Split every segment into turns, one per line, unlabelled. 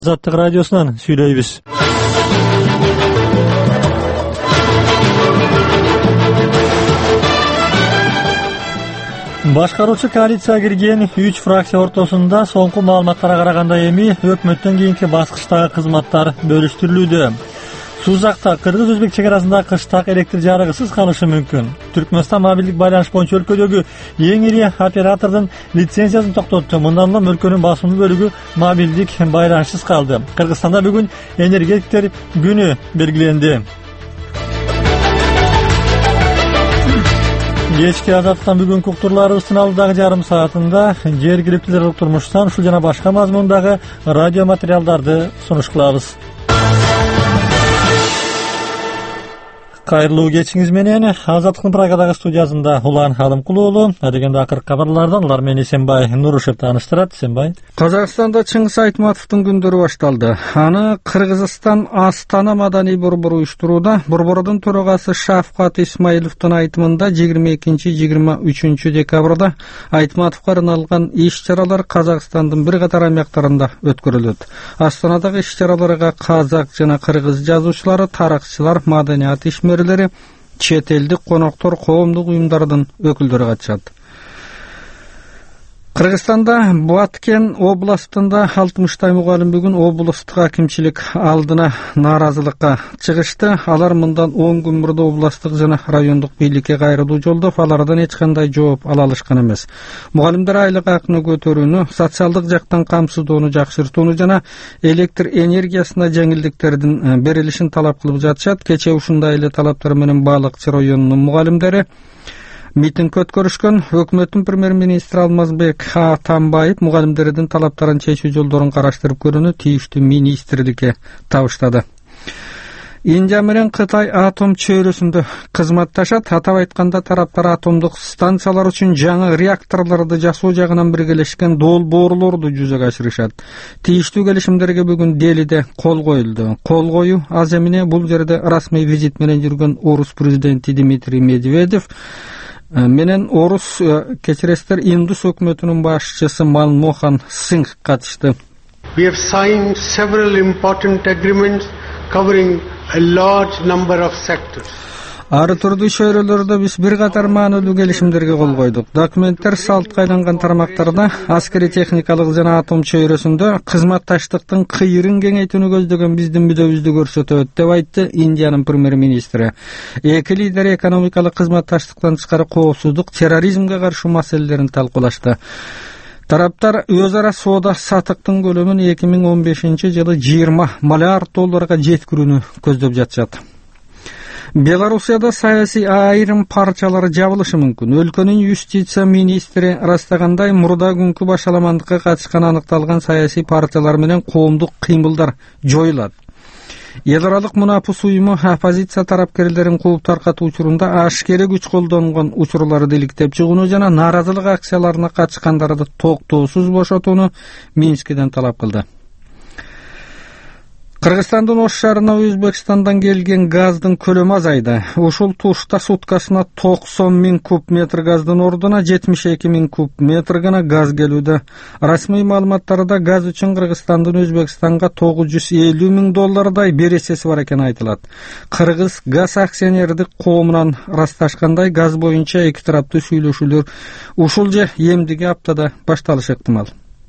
Азаттык радиосунан сүйлөйбүз. Башкаруучу коалицияга кирген 3 фракция ортосунда соңку маалыматтарга караганда эми өкмөттөн кийинки баскычтагы кызматтар бөлүштүрүлүүдө. Сузакта кыргыз-өзбек чек арасында кыштак электр жарыгысыз калышы мүмкүн. Түркмөнстан мобилдик байланыш боюнча өлкөдөгү эң ири оператордун лицензиясын токтотту. Мындан улам өлкөнүн басымдуу бөлүгү мобилдик байланышсыз калды. Кыргызстанда бүгүн энергетиктер күнү белгиленди. Кечки Азаттыктан бүгүнкү уктурларыбыздын алдыдагы жарым саатында жергиликтүү турмуштан ушул жана башка мазмундагы радио материалдарды сунуш кылабыз. Кайрылуу кечиңиз менен Азаттыктын Прагадагы студиясында Улан Алымкулуу уулу, дегенде акыркы кабарлардан улар мени Эсенбай Нурушев тааныштырат. Эсенбай.
Казакстанда Чыңгыз Айтматовдун күндөрү башталды. Аны Кыргызстан Астана маданий борбору уюштурууда. Борбордун төрагасы Шавкат Исмаиловдун айтымында 22-23 декабрда Айтматовго арналган иш-чаралар Казакстандын бир катар аймактарында өткөрүлөт. Астанадагы иш-чараларга казак жана кыргыз жазуучулары, тарыхчылар, маданият ишмерлери, чет элдик коноктор, коомдук уюмдардын өкүлдөрү катышат. Кыргызстанда Баткен областында 60 мугалим бүгүн областтык акимчилик алдына нааразылыкка чыгышты. Алар мындан 10 күн мурда областтык жана райондук бийликке кайрылуу жолдоп, алардан эч кандай жооп ала алышкан эмес. Мугалимдер айлык акыны көтөрүүнү, социалдык жактан камсыздоону жакшыртууну жана электр энергиясына жеңилдиктердин берилишин талап кылып жатышат. Кече ушундай эле талаптар менен Балыкчы районунун мугалимдери митинг өткөрүшкөн. Өкмөттүн премьер-министри Алмазбек Атамбаев мугалимдердин талаптарын чечүү жолдорун караштырып көрүүнү тийиштүү министрликке табыштады. Индия менен Кытай атом чөйрөсүндө кызматташат. Атап айтканда, тараптар атомдук станциялар үчүн жаңы реакторлорду жасоо жагынан биргелешкен долбоорлорду жүзөгө ашырышат. Тийиштүү келишимдерге бүгүн Делиде кол коюлду. Кол коюу аз эмне бул жерде расмий визит менен жүргөн орус президенти Дмитрий Медведев менен орус кечирестер Индус өкмөтүнүн башчысы Манмохан Сингх катышты.
We have signed several important agreements covering a large number of sectors.
Ары турдуу чөйрөлөрдө биз бир катар маанилүү келишимдерге кол койдук. Документтер салтка айланган тармактарда аскери техникалык жана атом чөйрөсүндө кызматташтыктын кыйырын кеңейтүүнү көздөгөн биздин мүддөбүздү көрсөтөт, деп айтты Индиянын премьер-министри. Эки лидер экономикалык кызматташтыктан тышкары коопсуздук, терроризмге каршы маселелерин талкуулашты. Тараптар өз ара соода сатыктын көлөмүн 2015 жылы 20 миллиард долларга жеткирүүнү көздөп жатышат. Белоруссияда саясий айрым парчалары жабылышы мүмкүн. Өлкөнүн юстиция министри ырастагандай, мурда күнкү башаламандыкка катышканы аныкталган саясий партиялар менен коомдук кыймылдар жоюлат. Эл аралык мунапус уюму оппозиция тарапкерлерин кууп таркатуу учурунда ашкери күч колдонгон учурларды иликтеп чыгууну жана нааразылык акцияларына катышкандарды токтоосуз бошотууну Минскиден талап кылды. Кыргызстандын Ош шаарына Өзбекстандан келген газдын көлөмү азайды. Ушул тушта суткасына 90 000 куб метр газдын ордуна 72 000 куб метр гана газ келүүдө. Расмий маалыматтарда газ үчүн Кыргызстандын Өзбекстанга $950 000 бересеси бар экени айтылат. Кыргыз газ акционердик коомунан ырасташкандай, газ боюнча эки тараптуу сүйлөшүүлөр ушул же эмдиги аптада башталышы ыктымал.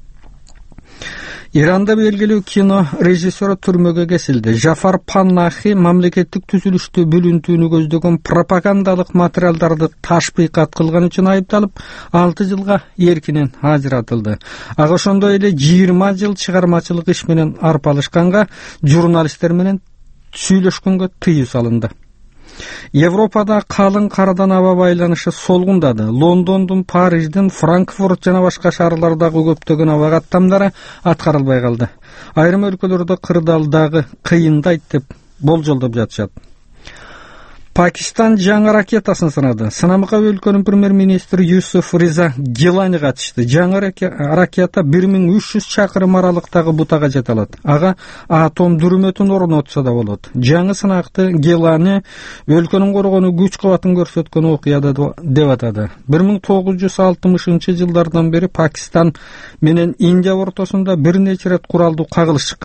Иранда белгилүү кино режиссеру түрмөгө кесилди. Жафар Паннахи мамлекеттик түзүлүштү бүлүнтүүнү көздөгөн пропагандалык материалдарды ташбыйкат кылган үчүн айыпталып, 6 жылга эркинен ажыратылды. Ага ошондой эле 20 жыл чыгармачылык иш менен арпалышканга, журналисттер менен сүйлөшкөнгө тыюу салынды. Европада калың карадан аба байланышы солгундады. Лондондун, Париждин, Франкфурт жана башка шаарлардагы көптөгөн аба каттамдары аткарылбай калды. Айрым өлкөлөрдө кырдаалдагы кыйындайт деп болжолдоп жатышат. Пакистан жаңы ракетасын сынады. Сынамга өлкөнүн премьер-министри Юсуф Риза Гилани катышты. Жаңы ракета 1300 чакырым аралыктагы бутага жете алат. Ага атом дүрмөтүн орнотса да болот. Жаңы сынакты Гилани өлкөнүн коргонуу күч кубатын көрсөткөн окуяда деп атады. 1960 жылдардан бери Пакистан менен Индия ортосунда бир нече рет куралдуу кагылыш